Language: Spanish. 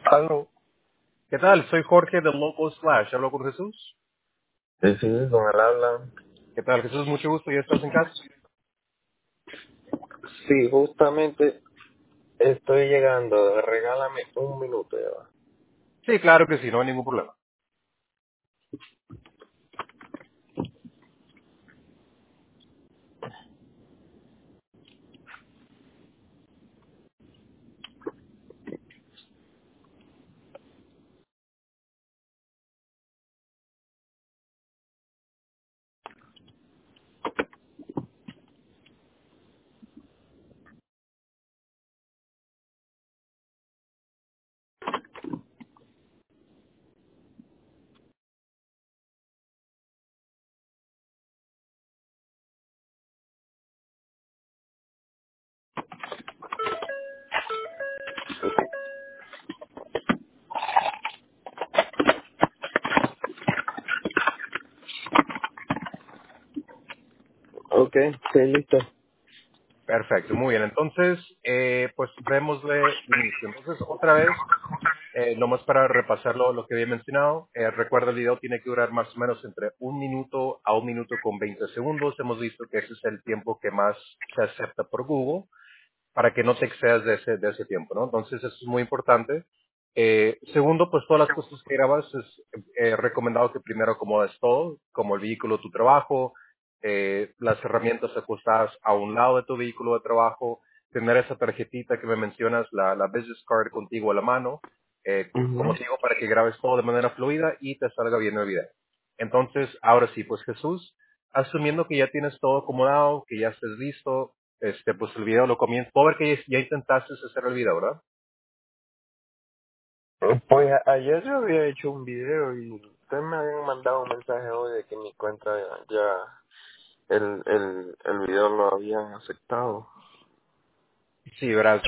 Aló. ¿Qué tal? Soy Jorge de Local Slash. ¿Hablo con Jesús? Sí, con él habla. ¿Qué tal, Jesús? Mucho gusto. ¿Ya estás en casa? Sí, justamente estoy llegando. Regálame un minuto, ya va. Sí, claro que sí. No hay ningún problema. Ok, estoy listo. Perfecto. Muy bien. Entonces, pues vemos de inicio. Entonces, otra vez, nomás para repasar lo que había mencionado. Recuerda, el video tiene que durar más o menos entre 1 minuto a 1 minuto con 20 segundos. Hemos visto que ese es el tiempo que más se acepta por Google, para que no te excedas de ese tiempo, ¿no? Entonces, eso es muy importante. Segundo, pues todas las cosas que grabas es recomendado que primero acomodes todo, como el vehículo de tu trabajo, las herramientas acostadas a un lado de tu vehículo de trabajo, tener esa tarjetita que me mencionas, la business card contigo a la mano, como Ujú. te digo, para que grabes todo de manera fluida y te salga bien el video. Entonces, ahora sí, pues Jesús, asumiendo que ya tienes todo acomodado, que ya estés listo, pues el video lo comienzo. Puedo ver que ya intentaste hacer el video, ¿verdad? Pues ayer yo había hecho un video y ustedes me habían mandado un mensaje hoy de que mi cuenta ya el video lo habían aceptado. Sí, verás.